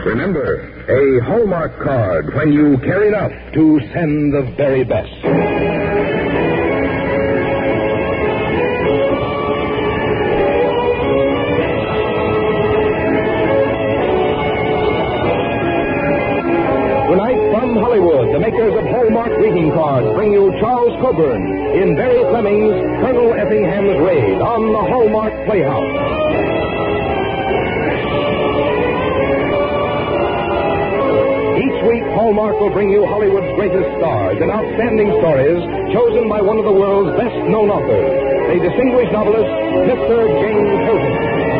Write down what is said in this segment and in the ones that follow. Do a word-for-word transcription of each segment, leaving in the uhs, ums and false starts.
Remember, a Hallmark card when you care enough to send the very best. Tonight from Hollywood, the makers of Hallmark greeting cards bring you Charles Coburn in Barry Fleming's Colonel Effingham's Raid on the Hallmark Playhouse. Hallmark will bring you Hollywood's greatest stars and outstanding stories chosen by one of the world's best-known authors, the distinguished novelist, Mister James Hilton.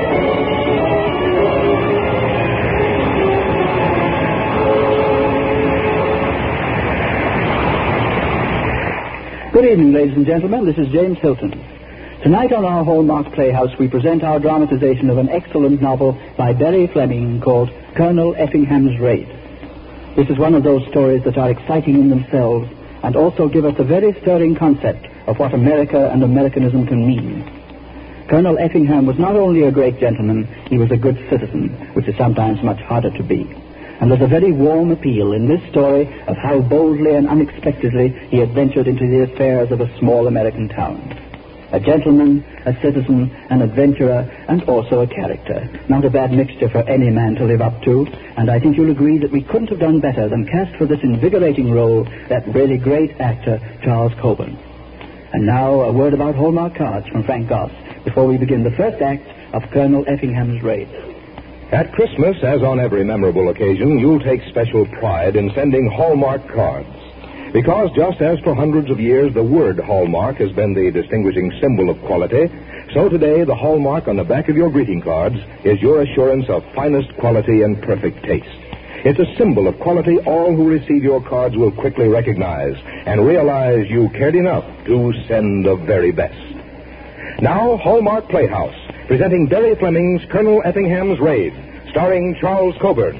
Good evening, ladies and gentlemen. This is James Hilton. Tonight on our Hallmark Playhouse, we present our dramatization of an excellent novel by Barry Fleming called Colonel Effingham's Raid. This is one of those stories that are exciting in themselves and also give us a very stirring concept of what America and Americanism can mean. Colonel Effingham was not only a great gentleman, he was a good citizen, which is sometimes much harder to be. And there's a very warm appeal in this story of how boldly and unexpectedly he adventured into the affairs of a small American town. A gentleman, a citizen, an adventurer, and also a character. Not a bad mixture for any man to live up to, and I think you'll agree that we couldn't have done better than cast for this invigorating role that really great actor, Charles Coburn. And now, a word about Hallmark cards from Frank Goss before we begin the first act of Colonel Effingham's Raid. At Christmas, as on every memorable occasion, you'll take special pride in sending Hallmark cards. Because just as for hundreds of years the word Hallmark has been the distinguishing symbol of quality, so today the Hallmark on the back of your greeting cards is your assurance of finest quality and perfect taste. It's a symbol of quality all who receive your cards will quickly recognize and realize you cared enough to send the very best. Now, Hallmark Playhouse, presenting Barry Fleming's Colonel Effingham's Raid, starring Charles Coburn.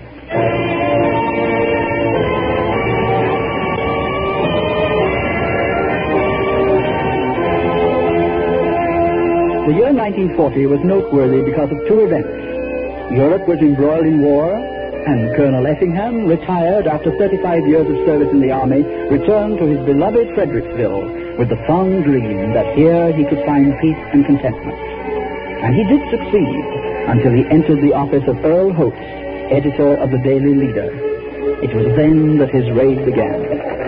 The year nineteen forty was noteworthy because of two events. Europe was embroiled in war, and Colonel Effingham, retired after thirty-five years of service in the army, returned to his beloved Fredericksville with the fond dream that here he could find peace and contentment. And he did succeed until he entered the office of Earl Holtz, editor of the Daily Leader. It was then that his raid began.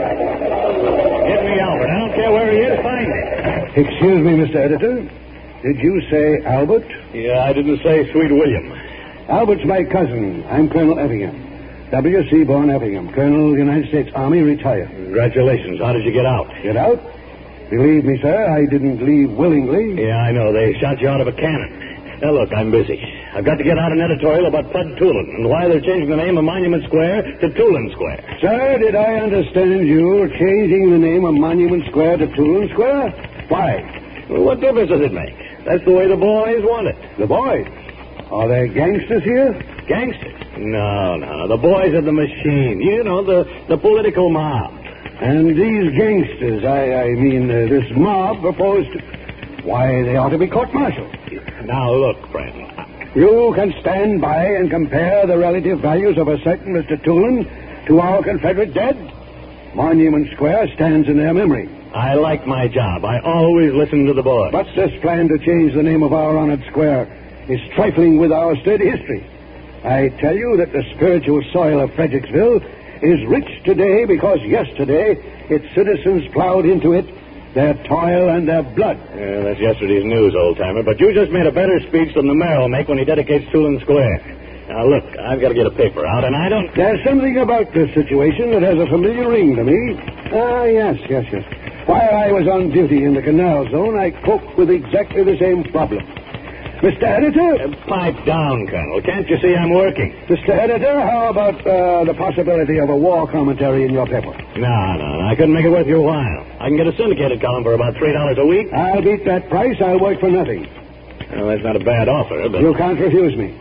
Get me Albert. I don't care where he is. Find him. Excuse me, Mister Editor. Did you say Albert? Yeah, I didn't say Sweet William. Albert's my cousin. I'm Colonel Effingham. W C Bourne Effingham, Colonel, United States Army, retired. Congratulations. How did you get out? Get out? Believe me, sir, I didn't leave willingly. Yeah, I know. They shot you out of a cannon. Now, look, I'm busy. I've got to get out an editorial about Bud Tulin and why they're changing the name of Monument Square to Tulin Square. Sir, did I understand you changing the name of Monument Square to Tulin Square? Why? Well, what difference does it make? That's the way the boys want it. The boys? Are there gangsters here? Gangsters? No, no. The boys of the machine. You know, the, the political mob. And these gangsters, I, I mean, uh, this mob proposed to... Why, they ought to be court-martialed. Now, look, friend. You can stand by and compare the relative values of a certain Mister Tulin to our Confederate dead? Monument Square stands in their memory. I like my job. I always listen to the boys. But this plan to change the name of our honored square is trifling with our sturdy history. I tell you that the spiritual soil of Fredericksville is rich today because yesterday its citizens plowed into it their toil and their blood. Yeah, that's yesterday's news, old-timer. But you just made a better speech than the mayor will make when he dedicates Tulin Square. Now, look, I've got to get a paper out, and I don't... There's something about this situation that has a familiar ring to me. Ah, yes, yes, yes. While I was on duty in the Canal Zone, I coped with exactly the same problem. Mister Editor? Uh, pipe down, Colonel. Can't you see I'm working? Mister Editor, how about uh, the possibility of a war commentary in your paper? No, no, no. I couldn't make it worth your while. I can get a syndicated column for about three dollars a week. I'll beat that price. I'll work for nothing. Well, that's not a bad offer, but... You can't refuse me.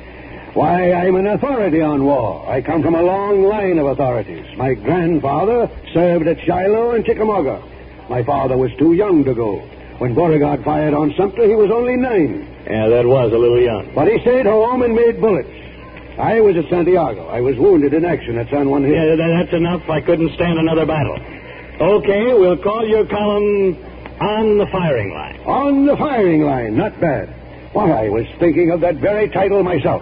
Why, I'm an authority on war. I come from a long line of authorities. My grandfather served at Shiloh and Chickamauga. My father was too young to go. When Beauregard fired on Sumter, he was only nine. Yeah, that was a little young. But he stayed home and made bullets. I was at Santiago. I was wounded in action at San Juan Hill. Yeah, that- that's enough. I couldn't stand another battle. Okay, we'll call your column On the Firing Line. On the firing line. Not bad. Why, I was thinking of that very title myself.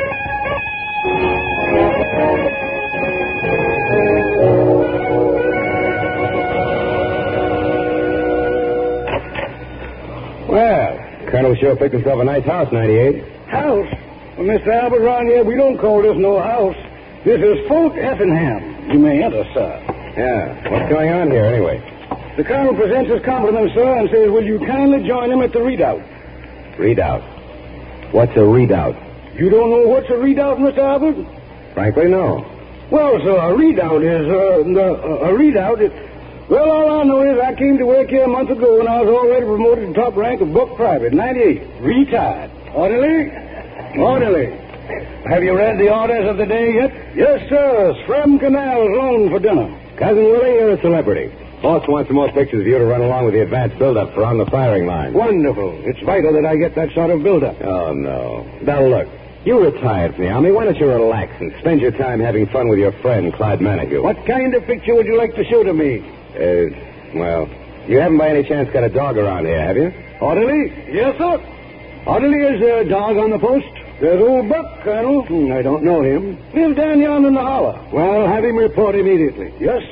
Well, Colonel sure picked himself a nice house, ninety-eight. House? Well, Mister Albert, around here, we don't call this no house. This is Fort Effingham. You may enter, sir. Yeah. What's going on here, anyway? The colonel presents his compliments, sir, and says, will you kindly join him at the readout? Readout. What's a readout? You don't know what's a readout, Mister Albert? Frankly, no. Well, sir, a readout is, uh, the, uh, a readout is... Well, all I know is I came to work here a month ago, and I was already promoted to top rank of book private, ninety-eight. Retired. Orderly? Orderly. Have you read the orders of the day yet? Yes, sir. Sram Canal's loan for dinner. Cousin Willie, you're a celebrity. Boss wants some more pictures of you to run along with the advanced build-up for On the Firing Line. Wonderful. It's vital that I get that sort of build-up. Oh, no. Now, look. You retired from the Army. Why don't you relax and spend your time having fun with your friend, Clyde Manigault? What kind of picture would you like to show to me? Uh, well, you haven't by any chance got a dog around here, have you? Orderly? Yes, sir. Orderly is a dog on the post. There's old Buck, Colonel. Hmm, I don't know him. Lives down yonder in the holler. Well, have him report immediately. Yes,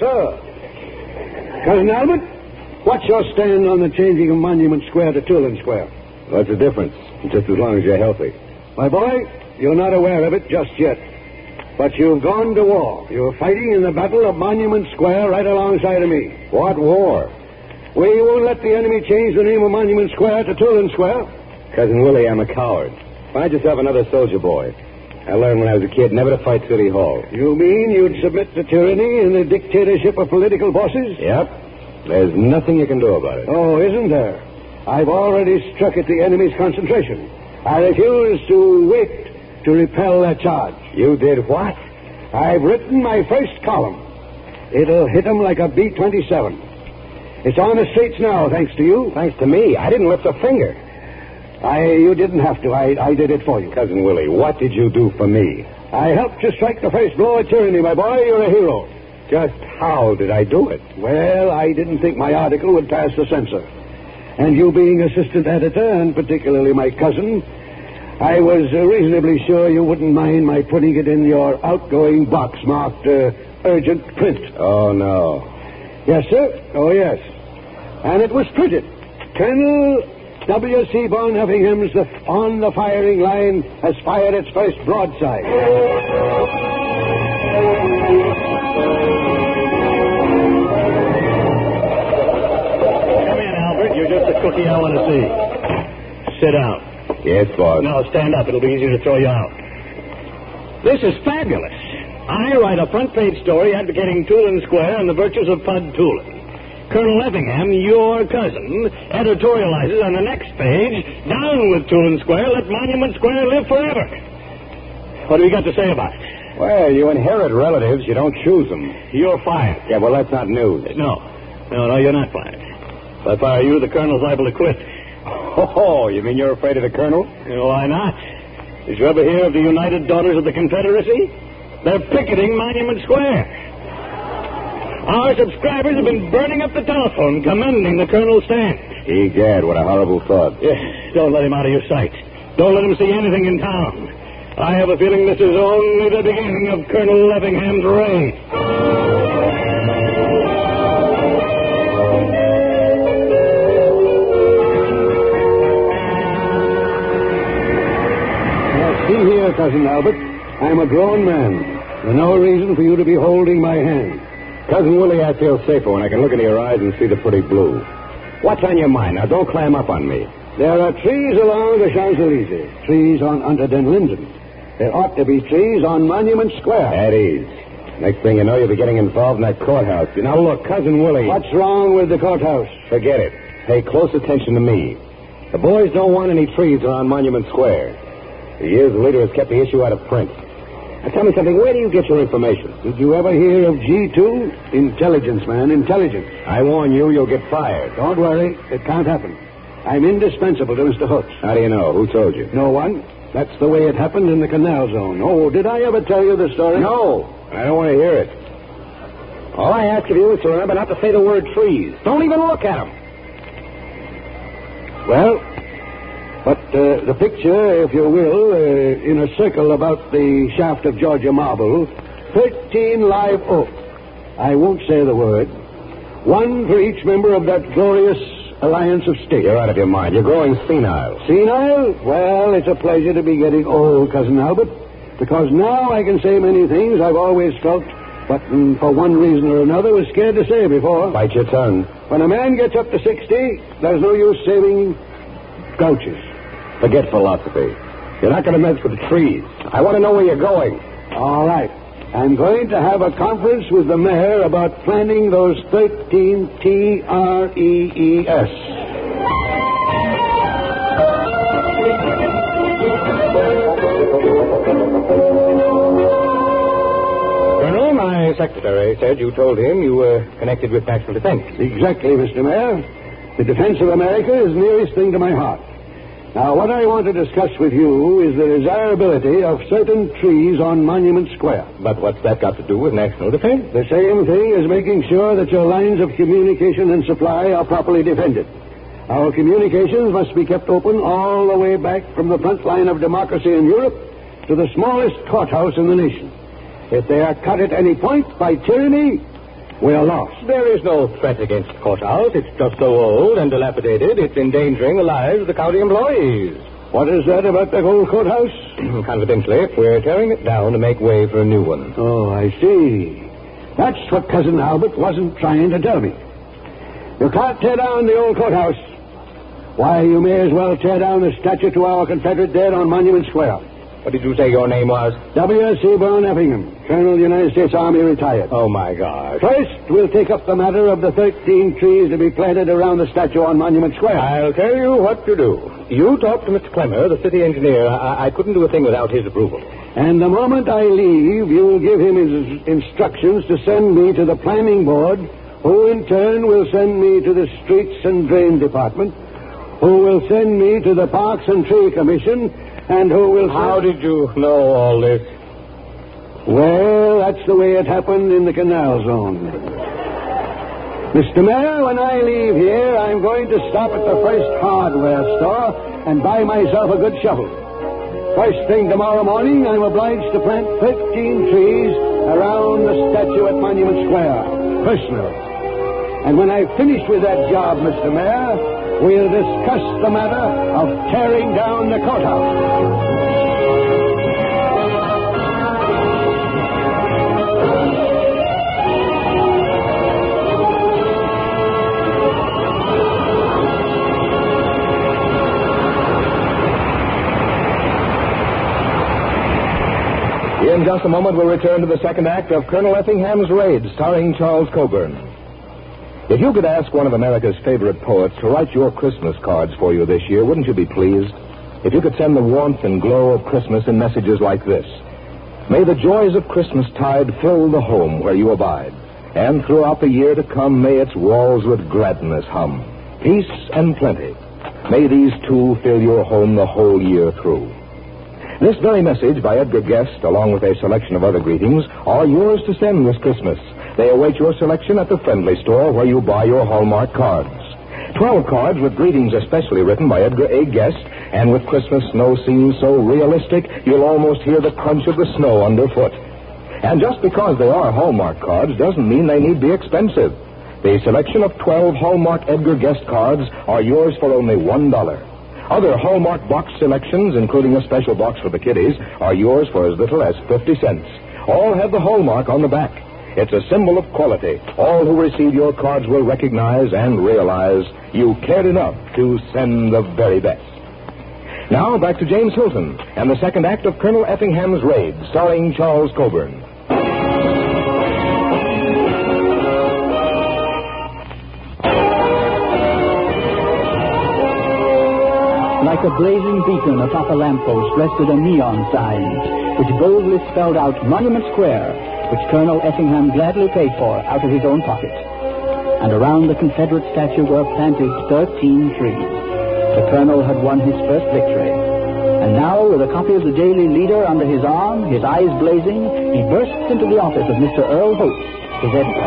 sir. Cousin Albert, what's your stand on the changing of Monument Square to Tulin Square? What's the difference? Just as long as you're healthy. My boy, you're not aware of it just yet. But you've gone to war. You're fighting in the Battle of Monument Square right alongside of me. What war? Well, you won't let the enemy change the name of Monument Square to Tulin Square. Cousin Willie, I'm a coward. Find yourself another soldier boy. I learned when I was a kid never to fight City Hall. You mean you'd submit to tyranny and the dictatorship of political bosses? Yep. There's nothing you can do about it. Oh, isn't there? I've already struck at the enemy's concentration. I refuse to wait to repel their charge. You did what? I've written my first column. It'll hit them like a B twenty-seven. It's on the streets now, thanks to you. Thanks to me. I didn't lift a finger. I, you didn't have to. I, I did it for you. Cousin Willie, what did you do for me? I helped you strike the first blow at tyranny, my boy. You're a hero. Just how did I do it? Well, I didn't think my article would pass the censor. And you being assistant editor, and particularly my cousin, I was uh, reasonably sure you wouldn't mind my putting it in your outgoing box marked uh, urgent print. Oh, no. Yes, sir. Oh, yes. And it was printed. Colonel W C Von Effingham's the, On the Firing Line has fired its first broadside. Come in, Albert. You're just the cookie I want to see. Sit down. Yes, boss. No, stand up. It'll be easier to throw you out. This is fabulous. I write a front-page story advocating Tulin Square and the virtues of Pud Tulin. Colonel Effingham, your cousin, editorializes on the next page, down with Tulin Square, let Monument Square live forever. What have you got to say about it? Well, you inherit relatives. You don't choose them. You're fired. Yeah, well, that's not news. No. No, no, you're not fired. If I fire you, the colonel's liable to quit. Oh, you mean you're afraid of the colonel? Why not? Did you ever hear of the United Daughters of the Confederacy? They're picketing Monument Square. Our subscribers have been burning up the telephone, commending the colonel's stand. Egad, what a horrible thought. Yeah, don't let him out of your sight. Don't let him see anything in town. I have a feeling this is only the beginning of Colonel Effingham's reign. See here, Cousin Albert. I'm a grown man. There's no reason for you to be holding my hand. Cousin Willie, I feel safer when I can look into your eyes and see the pretty blue. What's on your mind? Now, don't clam up on me. There are trees along the Champs-Élysées, trees on Unter den Linden. There ought to be trees on Monument Square. At ease. Next thing you know, you'll be getting involved in that courthouse. Now, look, Cousin Willie. What's wrong with the courthouse? Forget it. Pay close attention to me. The boys don't want any trees around Monument Square. For years, the leader has kept the issue out of print. Now, tell me something. Where do you get your information? Did you ever hear of G two? Intelligence, man, intelligence. I warn you, you'll get fired. Don't worry. It can't happen. I'm indispensable to Mister Hooks. How do you know? Who told you? No one. That's the way it happened in the Canal Zone. Oh, did I ever tell you the story? No, I don't want to hear it. All I ask of you is to remember not to say the word trees. Don't even look at them. Well, but uh, the picture, if you will, uh, in a circle about the shaft of Georgia marble, thirteen live oak. I won't say the word. One for each member of that glorious alliance of states. You're out of your mind. You're growing senile. Senile? Well, it's a pleasure to be getting old, Cousin Albert, because now I can say many things I've always felt, but mm, for one reason or another was scared to say before. Bite your tongue. When a man gets up to sixty, there's no use saving gouches. Forget philosophy. You're not going to mess with the trees. I want to know where you're going. All right. I'm going to have a conference with the mayor about planting those thirteen T R E E S. Colonel, my secretary said you told him you were connected with national defense. Exactly, Mister Mayor. The defense of America is the nearest thing to my heart. Now, what I want to discuss with you is the desirability of certain trees on Monument Square. But what's that got to do with national defense? The same thing as making sure that your lines of communication and supply are properly defended. Our communications must be kept open all the way back from the front line of democracy in Europe to the smallest courthouse in the nation. If they are cut at any point by tyranny, we are lost. There is no threat against the courthouse. It's just so old and dilapidated, it's endangering the lives of the county employees. What is that about the old courthouse? Confidentially, we're tearing it down to make way for a new one. Oh, I see. That's what Cousin Albert wasn't trying to tell me. You can't tear down the old courthouse. Why, you may as well tear down the statue to our Confederate dead on Monument Square. What did you say your name was? W S C Brown Effingham, Colonel, United States Army, retired. Oh, my gosh. First, we'll take up the matter of the thirteen trees to be planted around the statue on Monument Square. I'll tell you what to do. You talk to Mister Clemmer, the city engineer. I, I couldn't do a thing without his approval. And the moment I leave, you'll give him his instructions to send me to the planning board, who in turn will send me to the streets and drain department, who will send me to the Parks and Tree Commission, and who will... How did you know all this? Well, that's the way it happened in the Canal Zone. Mister Mayor, when I leave here, I'm going to stop at the first hardware store and buy myself a good shovel. First thing tomorrow morning, I'm obliged to plant thirteen trees around the statue at Monument Square, personally. And when I've finished with that job, Mister Mayor, we'll discuss the matter of tearing down the courthouse. In just a moment, we'll return to the second act of Colonel Effingham's Raid, starring Charles Coburn. If you could ask one of America's favorite poets to write your Christmas cards for you this year, wouldn't you be pleased? If you could send the warmth and glow of Christmas in messages like this: May the joys of Christmastide fill the home where you abide, and throughout the year to come may its walls with gladness hum. Peace and plenty. May these two fill your home the whole year through. This very message by Edgar Guest, along with a selection of other greetings, are yours to send this Christmas. They await your selection at the friendly store where you buy your Hallmark cards. Twelve cards with greetings especially written by Edgar A. Guest, and with Christmas snow scenes so realistic you'll almost hear the crunch of the snow underfoot. And just because they are Hallmark cards doesn't mean they need be expensive. The selection of twelve Hallmark Edgar Guest cards are yours for only one dollar. Other Hallmark box selections, including a special box for the kiddies, are yours for as little as fifty cents. All have the Hallmark on the back. It's a symbol of quality. All who receive your cards will recognize and realize you cared enough to send the very best. Now, back to James Hilton and the second act of Colonel Effingham's Raid, starring Charles Coburn. Like a blazing beacon atop a lamppost rested a neon sign, which boldly spelled out Monument Square, which Colonel Effingham gladly paid for out of his own pocket. And around the Confederate statue were planted thirteen trees. The colonel had won his first victory. And now, with a copy of the Daily Leader under his arm, his eyes blazing, he bursts into the office of Mister Earl Hope, his editor.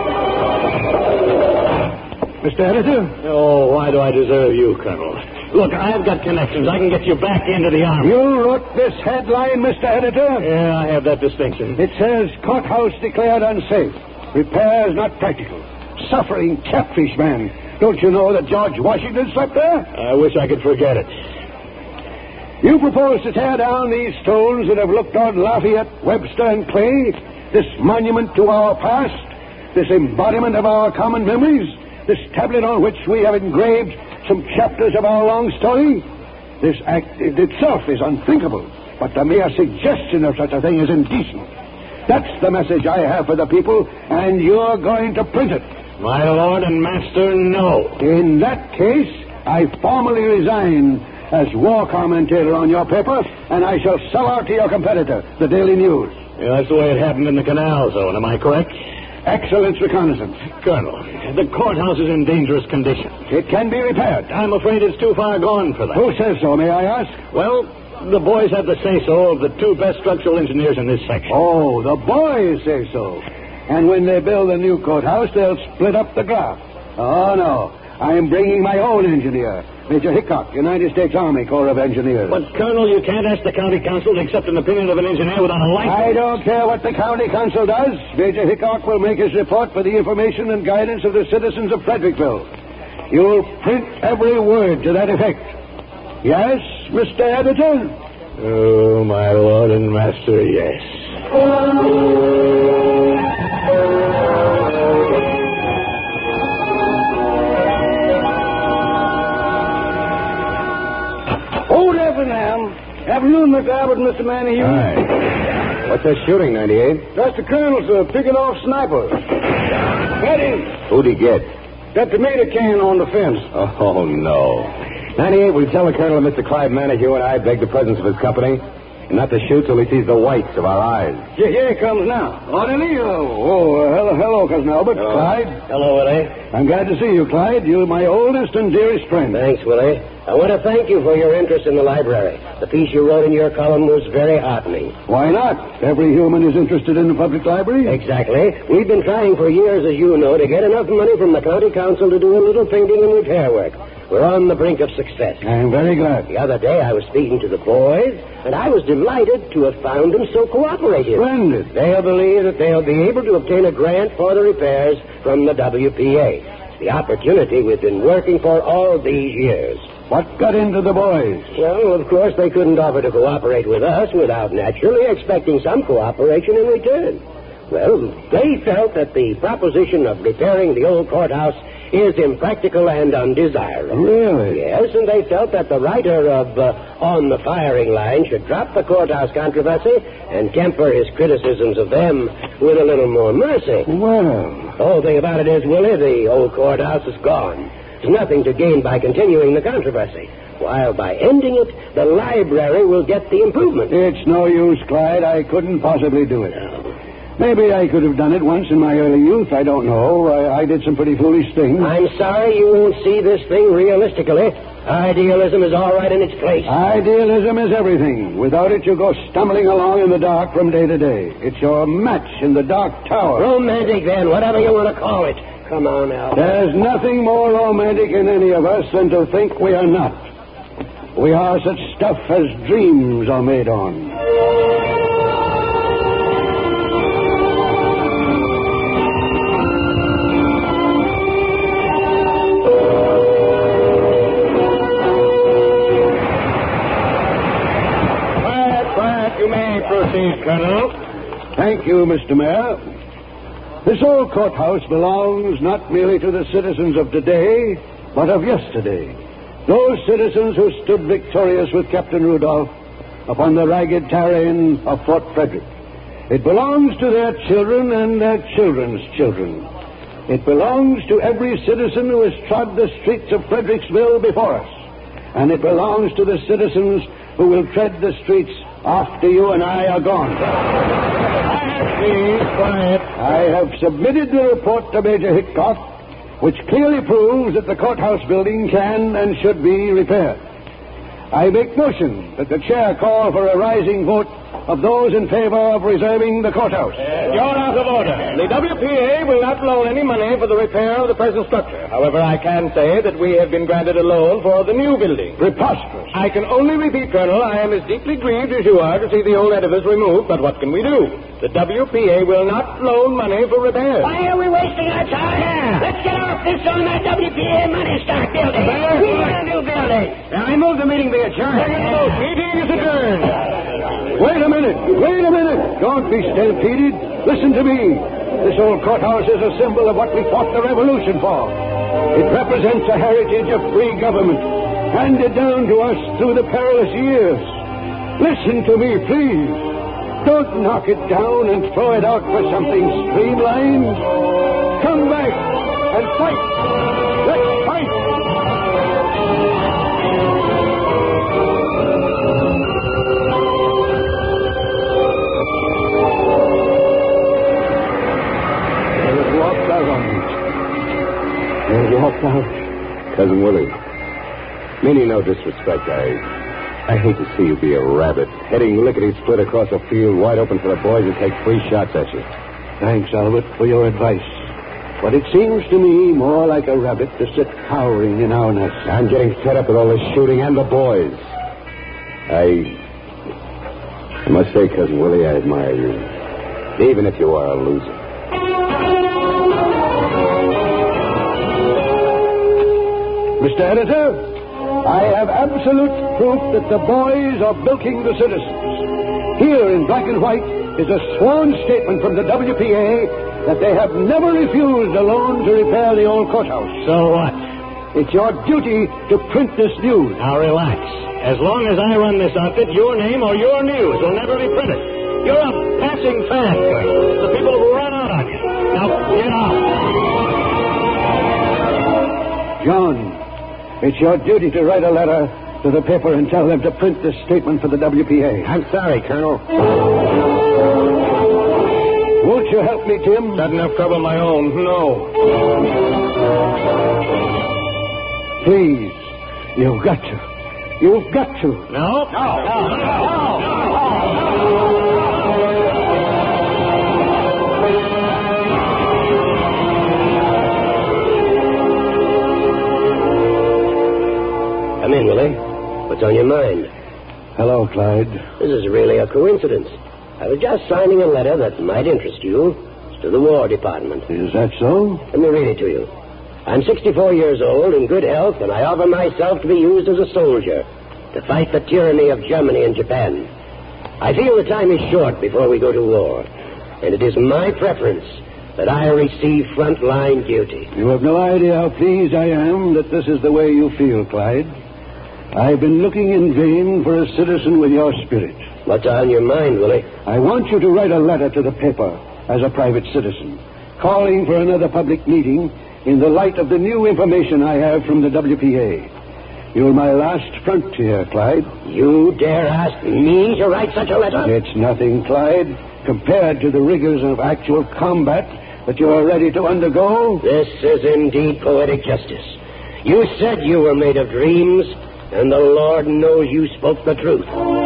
Mister Editor? Oh, why do I deserve you, Colonel? Look, I've got connections. I can get you back into the Army. You wrote this headline, Mister Editor? Yeah, I have that distinction. It says, courthouse declared unsafe. Repairs not practical. Suffering catfish man. Don't you know that George Washington slept there? I wish I could forget it. You propose to tear down these stones that have looked on Lafayette, Webster, and Clay, this monument to our past, this embodiment of our common memories, this tablet on which we have engraved some chapters of our long story. This act itself is unthinkable, but the mere suggestion of such a thing is indecent. That's the message I have for the people, and you're going to print it. My lord and master, no. In that case, I formally resign as war commentator on your paper, and I shall sell out to your competitor, the Daily News. Yeah, that's the way it happened in the canal zone, am I correct? Excellent reconnaissance. Colonel, the courthouse is in dangerous condition. It can be repaired. I'm afraid it's too far gone for that. Who says so, may I ask? Well, the boys have the say-so of the two best structural engineers in this section. Oh, the boys say so. And when they build a new courthouse, they'll split up the graft. Oh, no. I am bringing my own engineer, Major Hickok, United States Army Corps of Engineers. But, Colonel, you can't ask the county council to accept an opinion of an engineer without a license. I don't care what the county council does. Major Hickok will make his report for the information and guidance of the citizens of Fredericksville. You'll print every word to that effect. Yes, Mister Editor? Oh, my lord and master, yes. Old Effingham. Afternoon, Mister Abbott and Mister Manny. Hi. What's that shooting, ninety-eight? That's the colonel, sir, picking off snipers. Get him. Who'd he get? That tomato can on the fence. Oh, no. ninety-eight, will you tell the colonel that Mister Clyde Manahue and I beg the presence of his company? And not to shoot till he sees the whites of our eyes. Yeah, here he comes now. Orderly. Oh, oh uh, hello, hello, Cousin Albert. Hello. Clyde. Hello, Willie. I'm glad to see you, Clyde. You're my oldest and dearest friend. Thanks, Willie. I want to thank you for your interest in the library. The piece you wrote in your column was very heartening. Why not? Every human is interested in the public library. Exactly. We've been trying for years, as you know, to get enough money from the county council to do a little painting and repair work. We're on the brink of success. I'm very glad. The other day I was speaking to the boys, and I was delighted to have found them so cooperative. Splendid. They'll believe that they'll be able to obtain a grant for the repairs from the W P A. The opportunity we've been working for all these years. What got into the boys? Well, of course, they couldn't offer to cooperate with us without naturally expecting some cooperation in return. Well, they felt that the proposition of repairing the old courthouse is impractical and undesirable. Really? Yes, and they felt that the writer of uh, On the Firing Line should drop the courthouse controversy and temper his criticisms of them with a little more mercy. Well. The whole thing about it is, Willie, the old courthouse is gone. There's nothing to gain by continuing the controversy, while by ending it, the library will get the improvement. It's no use, Clyde. I couldn't possibly do it. No. Maybe I could have done it once in my early youth. I don't know. I, I did some pretty foolish things. I'm sorry you won't see this thing realistically. Idealism is all right in its place. Idealism is everything. Without it, you go stumbling along in the dark from day to day. It's your match in the dark tower. Romantic, then, whatever you want to call it. Come on now. There's nothing more romantic in any of us than to think we are not. We are such stuff as dreams are made on. Proceed, Colonel. Thank you, Mister Mayor. This old courthouse belongs not merely to the citizens of today, but of yesterday. Those citizens who stood victorious with Captain Rudolph upon the ragged terrain of Fort Frederick. It belongs to their children and their children's children. It belongs to every citizen who has trod the streets of Fredericksville before us. And it belongs to the citizens who will tread the streets after you and I are gone. Please, quiet. I have submitted the report to Major Hickok, which clearly proves that the courthouse building can and should be repaired. I make motion that the chair call for a rising vote of those in favor of reserving the courthouse. Uh, you're out of order. The W P A will not loan any money for the repair of the present structure. However, I can say that we have been granted a loan for the new building. Preposterous. I can only repeat, Colonel, I am as deeply grieved as you are to see the old edifice removed, but what can we do? The W P A will not loan money for repairs. Why are we wasting our time? Yeah. Let's get off this on that W P A money. Start building. There. We want a new building. Now, I move the meeting be adjourned. Meeting is adjourned. Wait a minute. Wait a minute. Don't be stampeded. Listen to me. This old courthouse is a symbol of what we fought the revolution for. It represents a heritage of free government, handed down to us through the perilous years. Listen to me, please. Don't knock it down and throw it out for something streamlined. Come back and fight. Let's fight. They walked out on me. They walked out. Cousin Willie, meaning no disrespect, I... I hate to see you be a rabbit, heading lickety-split across a field wide open for the boys to take free shots at you. Thanks, Albert, for your advice. But it seems to me more like a rabbit to sit cowering in our nest. I'm getting fed up with all this shooting and the boys. I... I must say, Cousin Willie, I admire you, even if you are a loser. Mister Editor, I have absolute proof that the boys are bilking the citizens. Here in black and white is a sworn statement from the W P A that they have never refused a loan to repair the old courthouse. So what? It's your duty to print this news. Now, relax. As long as I run this outfit, your name or your news will never be printed. You're a passing fad, Colonel. The people will run out on you. Now, get out. John, it's your duty to write a letter to the paper and tell them to print this statement for the W P A. I'm sorry, Colonel. Won't you help me, Tim? Not enough trouble of my own. No. Please. You've got to. You've got to. No? No. No. No. Come in, Willie. What's on your mind? Hello, Clyde. This is really a coincidence. I was just signing a letter that might interest you. It's to the War Department. Is that so? Let me read it to you. I'm sixty-four years old, in good health, and I offer myself to be used as a soldier to fight the tyranny of Germany and Japan. I feel the time is short before we go to war, and it is my preference that I receive frontline duty. You have no idea how pleased I am that this is the way you feel, Clyde. I've been looking in vain for a citizen with your spirit. What's on your mind, Willie? I want you to write a letter to the paper as a private citizen, calling for another public meeting in the light of the new information I have from the W P A. You're my last frontier, Clyde. You dare ask me to write such a letter? It's nothing, Clyde, compared to the rigors of actual combat that you are ready to undergo. This is indeed poetic justice. You said you were made of dreams, and the Lord knows you spoke the truth.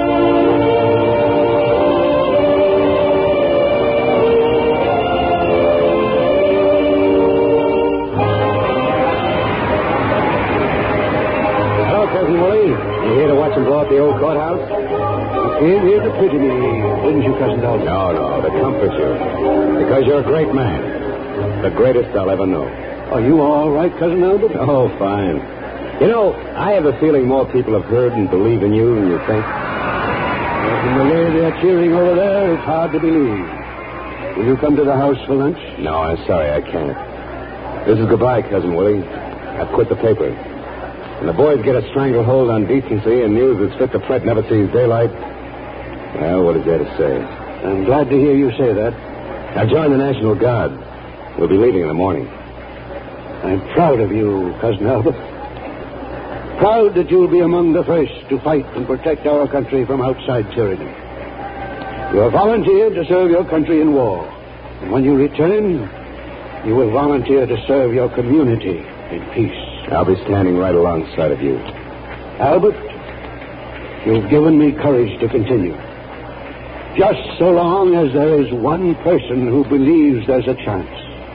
Hello, Cousin Willie. You here to watch them blow up the old courthouse? You came here to pity me, didn't you, Cousin Dalton? No, no, to comfort you. Because you're a great man. The greatest I'll ever know. Are you all right, Cousin Albert? Oh, fine. You know, I have a feeling more people have heard and believe in you than you think. Well, from the way they're cheering over there, it's hard to believe. Will you come to the house for lunch? No, I'm sorry, I can't. This is goodbye, Cousin Willie. I've quit the paper. When the boys get a stranglehold on decency and news that's fit to print never sees daylight, well, what is there to say? I'm glad to hear you say that. I've joined the National Guard. We'll be leaving in the morning. I'm proud of you, Cousin Albert. Proud that you'll be among the first to fight and protect our country from outside tyranny. You have volunteered to serve your country in war. And when you return, you will volunteer to serve your community in peace. I'll be standing right alongside of you. Albert, You've given me courage to continue. Just so long as there is one person who believes there's a chance.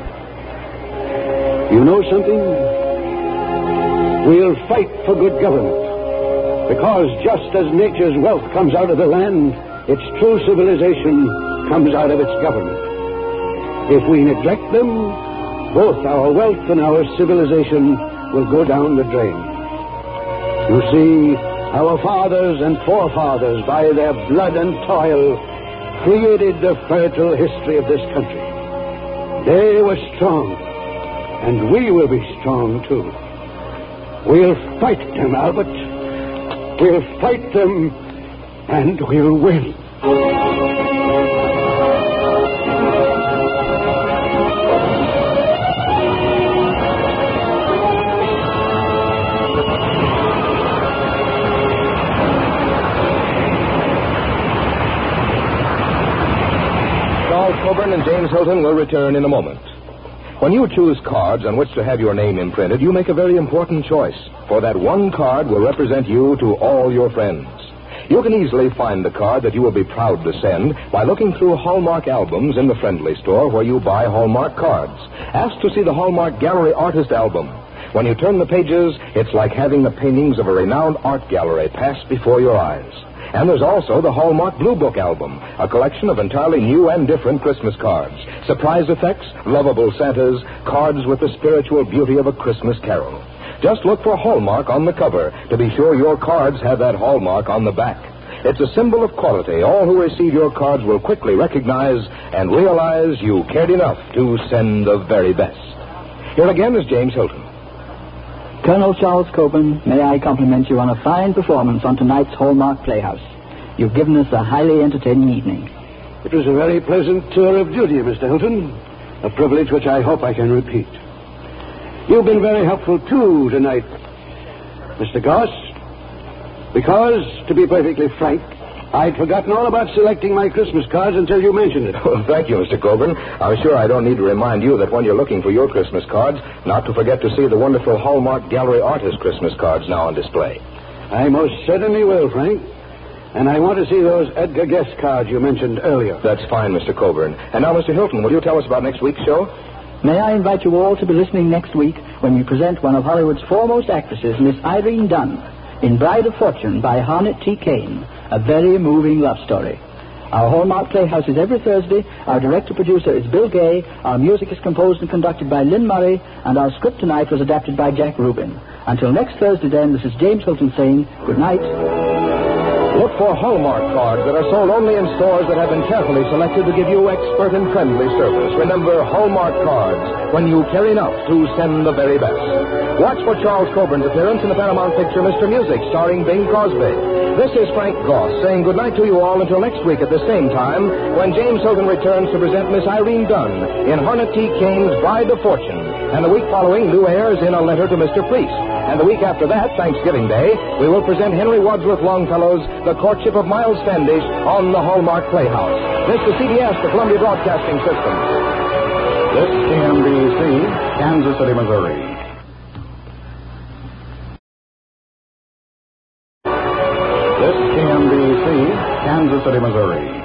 You know something? We'll fight for good government. Because just as nature's wealth comes out of the land, its true civilization comes out of its government. If we neglect them, both our wealth and our civilization will go down the drain. You see, our fathers and forefathers, by their blood and toil, created the fertile history of this country. They were strong, and we will be strong too. We'll fight them, Albert. We'll fight them, and we'll win. Coburn and James Hilton will return in a moment. When you choose cards on which to have your name imprinted, you make a very important choice, for that one card will represent you to all your friends. You can easily find the card that you will be proud to send by looking through Hallmark albums in the Friendly store where you buy Hallmark cards. Ask to see the Hallmark Gallery Artist album. When you turn the pages, it's like having the paintings of a renowned art gallery pass before your eyes. And there's also the Hallmark Blue Book album, a collection of entirely new and different Christmas cards. Surprise effects, lovable Santas, cards with the spiritual beauty of a Christmas carol. Just look for Hallmark on the cover to be sure your cards have that Hallmark on the back. It's a symbol of quality all who receive your cards will quickly recognize and realize you cared enough to send the very best. Here again is James Hilton. Colonel Charles Coburn, may I compliment you on a fine performance on tonight's Hallmark Playhouse. You've given us a highly entertaining evening. It was a very pleasant tour of duty, Mister Hilton. A privilege which I hope I can repeat. You've been very helpful, too, tonight, Mister Goss. Because, to be perfectly frank, I'd forgotten all about selecting my Christmas cards until you mentioned it. Well, thank you, Mister Coburn. I'm sure I don't need to remind you that when you're looking for your Christmas cards, not to forget to see the wonderful Hallmark Gallery Artist Christmas cards now on display. I most certainly will, Frank. And I want to see those Edgar Guest cards you mentioned earlier. That's fine, Mister Coburn. And now, Mister Hilton, will you tell us about next week's show? May I invite you all to be listening next week when we present one of Hollywood's foremost actresses, Miss Irene Dunn, in Bride of Fortune by Harnett T. Kane, a very moving love story. Our Hallmark Playhouse is every Thursday. Our director-producer is Bill Gay. Our music is composed and conducted by Lynn Murray. And our script tonight was adapted by Jack Rubin. Until next Thursday, then, this is James Hilton saying good night. Look for Hallmark cards that are sold only in stores that have been carefully selected to give you expert and friendly service. Remember, Hallmark cards, when you care enough to send the very best. Watch for Charles Coburn's appearance in the Paramount picture Mister Music, starring Bing Crosby. This is Frank Goss saying goodnight to you all until next week at the same time when James Hilton returns to present Miss Irene Dunn in Harnett T. Kane's Bride of Fortune. And the week following, Lou Ayres in A Letter to Mister Priest. And the week after that, Thanksgiving Day, we will present Henry Wadsworth Longfellow's The Courtship of Miles Standish on the Hallmark Playhouse. This is C B S, the Columbia Broadcasting System. This is C N B C, Kansas City, Missouri. This is K M B C, Kansas City, Missouri.